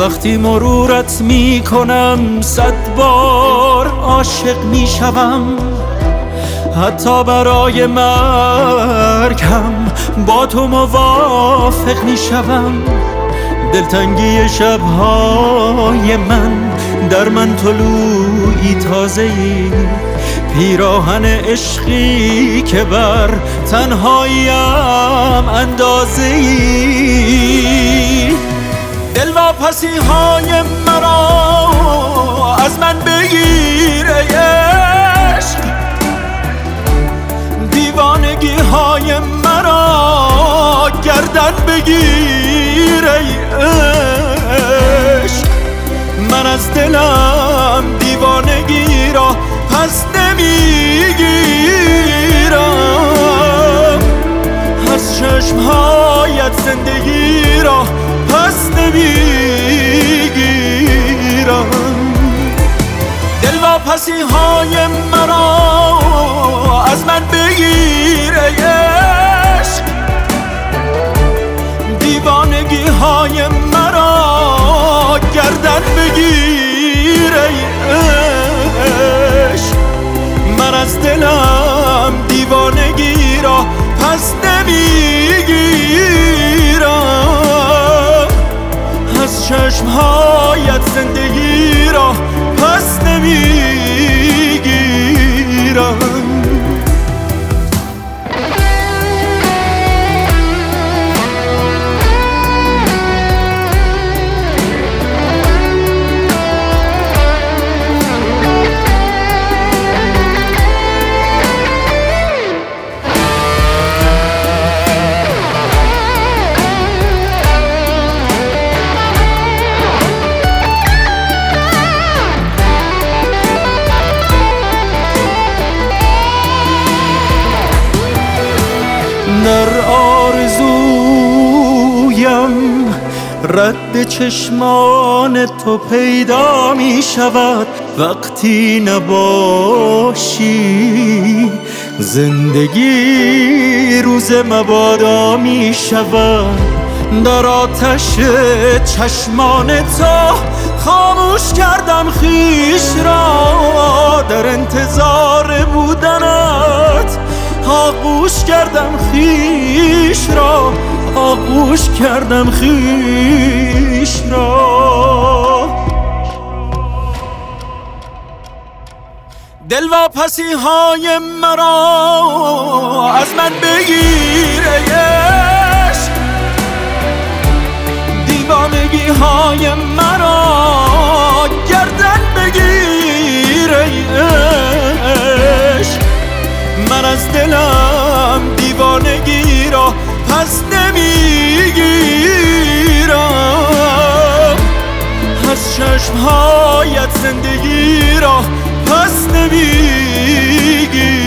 وقتی مرورت می کنم 100 بار عاشق می شوم، حتی برای مرگم با تو موافق می شوم. دلتنگی شبهای من در من طلوعی تازه‌ای، پیراهن عشقی که بر تنهاییم اندازه‌ای. دلواپسی های مرا از من بگیر ای عشق، دیوانگی های مرا گردن بگیر ای عشق. من از دلم دیوانگی را پس نمیگیرم، از چشمهایت زندگی را پس نمیگیرم. دلواپسی های مرا از من بگیر ای عشق، دیوانگی های مرا گردن بگیر ای عشق. من از دلم دیوانگی را پس نمیگیرم، از چشمهایت زندگی را پس نمیگیرم. در آرزویم رد چشمان تو پیدا می شود، وقتی نباشی زندگی روز مبادا می شود. در آتش چشمان تو خاموش کردم خویش را، در انتظار بودنت آغوش کردم خویش را، آغوش کردم خویش را. دلواپسی های مرا از من بگیر ای عشق، دیوانگی های مرا گردن بگیر ای عشق. من از دلم دیوانگی را پس نمیگیرم، از چشمهایت زندگی را پس نمیگیرم.